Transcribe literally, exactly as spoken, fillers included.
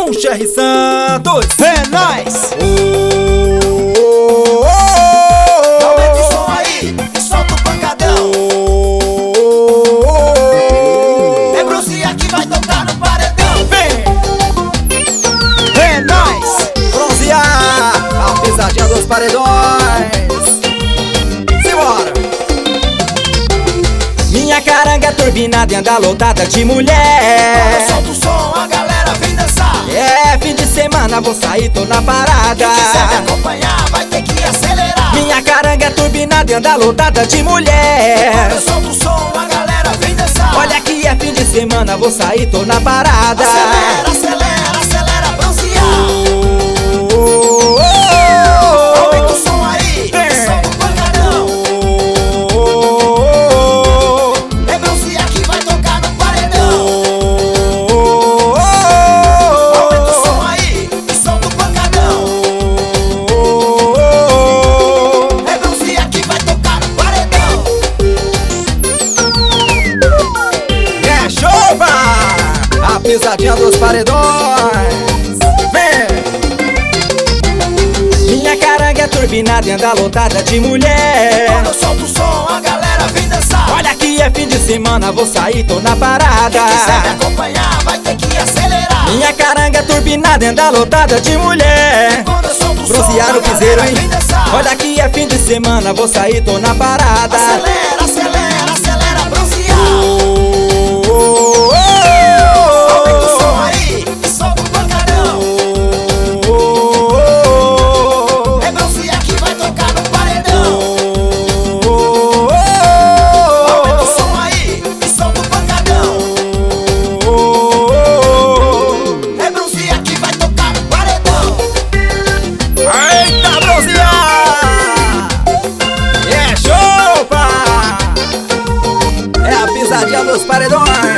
com Cherry Santos. É nóis! Oh, oh, oh, Aumenta o som aí e solta o pancadão. oh, oh, É Bronzear que vai tocar no paredão. Vem! É nóis! Bronzear, a pisadinha dos paredões. Simbora! Minha caranga é turbinada e anda lotada de mulher. Solta o som, a galera vem dançar. É, fim de semana vou sair, tô na parada. Quem quiser me acompanhar vai ter que acelerar. Minha caranga é turbinada e anda lotada de mulher. Quando solta o som, a galera vem dançar. Olha que é fim de semana, vou sair, tô na parada. Acelera, acelera, acelera, Bronzear. Oh, oh, oh, Aumenta o som aí e solta o pancadão. oh, oh, É Bronzear que vai tocar no paredão. oh, Aumenta o som aí e solta o pancadão. É Bronzear que vai tocar no paredão. É chuva! A pisadinha dos paredões. Vem! Minha caranga é turbinada e anda lotada de mulher. Quando eu solto o som, a galera vem dançar. Olha que é fim de semana, vou sair, tô na parada. Quem quiser me acompanhar vai ter que acelerar. Minha caranga é turbinada e anda lotada de mulher. Quando eu solto o som, Bronzear a no piseiro, galera hein? vem dançar. Olha que é fim de semana, vou sair, tô na parada. Acelera, acelera, acelera, Bronzear. Oh, oh, oh, Aumenta o som aí e solta o pancadão. oh, oh, É Bronzear que vai tocar no paredão. oh, Aumenta o som aí e solta o pancadão. É Bronzear que vai tocar no paredão. Eita, Bronzear! É chuva! É a pisadinha dos paredões.